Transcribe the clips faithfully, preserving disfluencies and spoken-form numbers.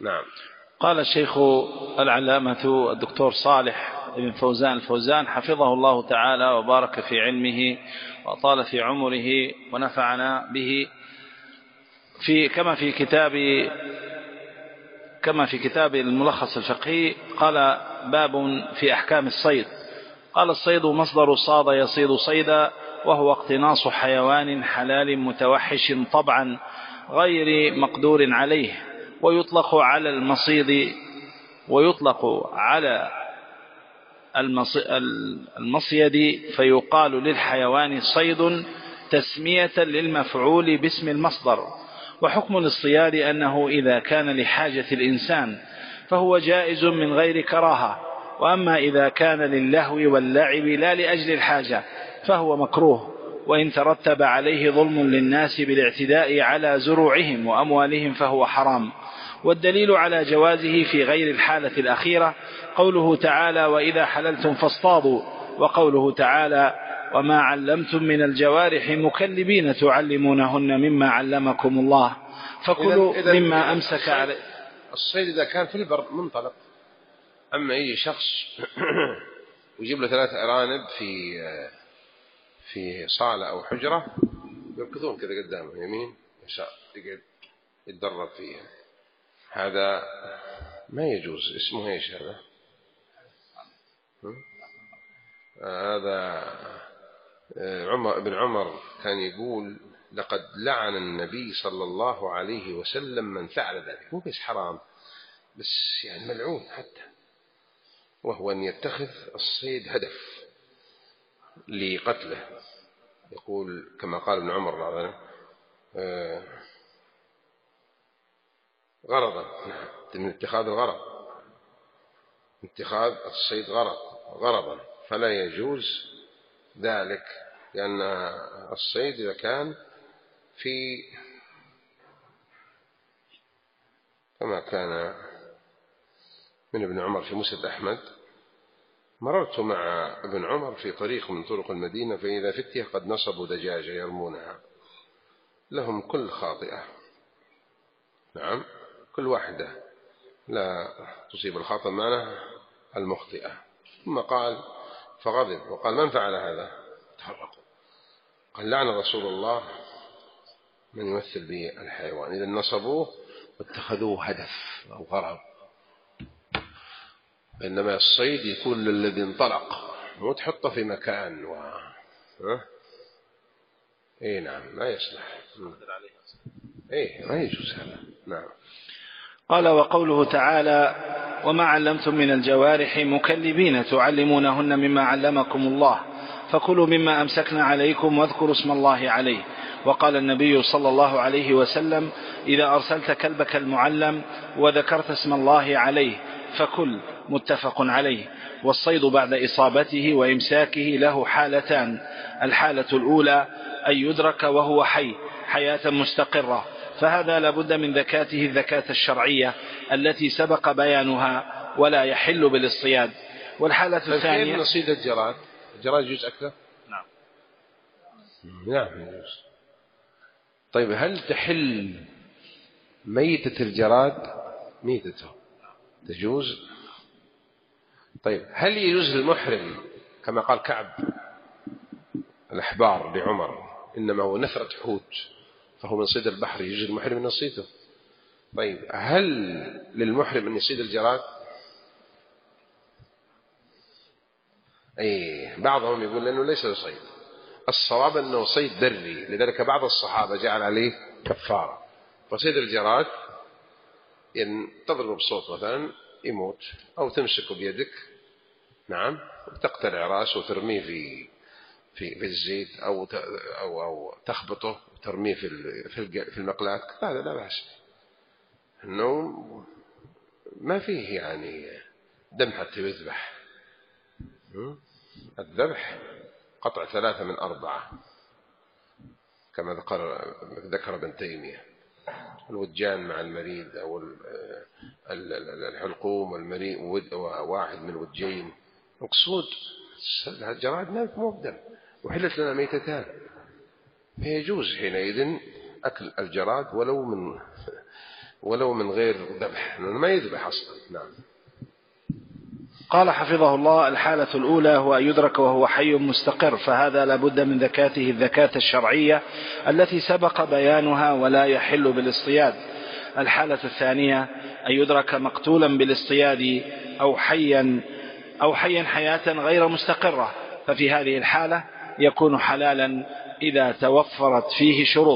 نعم. قال الشيخ العلامة الدكتور صالح بن فوزان الفوزان حفظه الله تعالى وبارك في علمه وطال في عمره ونفعنا به، في كما في كتاب كما في كتاب الملخص الفقهي قال: باب في أحكام الصيد. قال: الصيد مصدر صاد يصيد صيدا، وهو اقتناص حيوان حلال متوحش طبعا غير مقدور عليه، ويطلق على المصيد ويطلق على المصيد، فيقال للحيوان صيد تسمية للمفعول باسم المصدر. وحكم الاصطياد أنه إذا كان لحاجة الإنسان فهو جائز من غير كراهة، وأما إذا كان للهو واللعب لا لأجل الحاجة فهو مكروه، وإن ترتب عليه ظلم للناس بالاعتداء على زروعهم وأموالهم فهو حرام. والدليل على جوازه في غير الحالة الأخيرة قوله تعالى: وإذا حللتم فاصطادوا، وقوله تعالى: وما علمتم من الجوارح مكلبين تعلمونهن مما علمكم الله فكلوا إذن مما إذن أمسك عليه. الصيد إذا كان في البر منطلق، أما أي شخص ويجيب له ثلاث أرانب في في صالة أو حجرة يركضون كذا قدامه يمين يسار يقعد يتدرب فيها، هذا ما يجوز. اسمه ايش هذا؟ هذا عمر ابن عمر كان يقول: لقد لعن النبي صلى الله عليه وسلم من فعل ذلك. مو بس حرام، بس يعني ملعون حتى، وهو أن يتخذ الصيد هدف لقتله. يقول كما قال ابن عمر غرضا، من اتخاذ الغرض، اتخاذ الصيد غرض غرضا، فلا يجوز ذلك، لأن الصيد إذا كان في كما كان من ابن عمر في مسند أحمد: مررت مع ابن عمر في طريق من طرق المدينة فإذا فتية قد نصبوا دجاجة يرمونها، لهم كل خاطئة، نعم كل واحدة لا تصيب الخاطئ معنا المخطئة. ثم قال فغضب وقال: من فعل هذا؟ تفرقوا. قال: لعن رسول الله من يمثل به الحيوان. إذا نصبوه واتخذوه هدف أو غرض، إنما الصيد يكون للذي انطلق، مو تحطه في مكان و ها؟ إيه نعم ما يصلح، إيه ما يجوز هذا. نعم. قال: وقوله تعالى: وما علمتم من الجوارح مكلبين تعلمونهن مما علمكم الله فكلوا مما أمسكنا عليكم واذكروا اسم الله عليه. وقال النبي صلى الله عليه وسلم: إذا أرسلت كلبك المعلم وذكرت اسم الله عليه فكل. متفق عليه. والصيد بعد إصابته وإمساكه له حالتان: الحالة الأولى أن يدرك وهو حي حياة مستقرة، فهذا لابد من ذكاته الذكاة الشرعية التي سبق بيانها ولا يحل بالاصطياد. والحالة الثانية كيف نصيد الجراد؟ الجراد يجوز أكله؟ نعم نعم يجوز. طيب هل تحل ميتة الجراد؟ ميتته تجوز. طيب هل يجوز للمحرم كما قال كعب الأحبار لعمر إنما هو نثرة حوت فهو من صيد البحر، يجوز المحرم أن يصيده؟ طيب هل للمحرم أن يصيد الجراد؟ أي بعضهم يقول لأنه ليس صيد، الصواب أنه صيد بري، لذلك بعض الصحابة جعل عليه كفارة. فصيد الجراد إن تضرب بصوت مثلا يموت، أو تمسكه بيدك نعم وتقتلع رأسه وترميه في في في الزيت، أو أو أو تخبطه وترميه في في المقلاة، هذا لا بأس، إنه ما فيه يعني دم حتى يذبح. الذبح قطع ثلاثة من أربعة كما ذكر ذكر ابن تيمية: الودجان مع المريض، أو الحلقوم والمريء وواحد من الودجين. مقصود الجراد مو بدم، وحلت لنا ميتتان، فيجوز حينئذ أكل الجراد ولو من ولو من غير ذبح، ما يذبح أصلا. نعم. قال حفظه الله: الحالة الأولى هو أن يدرك وهو حي مستقر، فهذا لابد من ذكاته الذكاة الشرعية التي سبق بيانها ولا يحل بالاصطياد. الحالة الثانية أن يدرك مقتولا بالاصطياد أو حيا أو حيا حياة غير مستقرة، ففي هذه الحالة يكون حلالا إذا توفرت فيه شروط.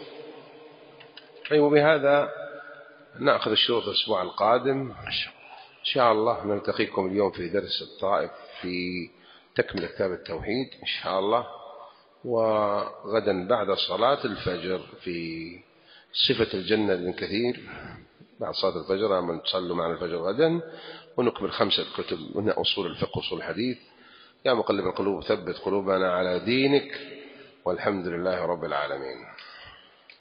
طيب، وبهذا نأخذ الشروط الأسبوع القادم إن شاء الله. نلتقيكم اليوم في درس الطائف في تكمل كتاب التوحيد إن شاء الله، وغدا بعد صلاة الفجر في صفة الجنة لابن كثير بعد صلاة الفجر، أما تصلوا معنا الفجر غدا، ونكمل خمسة كتب من أصول الفقه وأصول الحديث. يا مقلب القلوب ثبت قلوبنا على دينك، والحمد لله رب العالمين.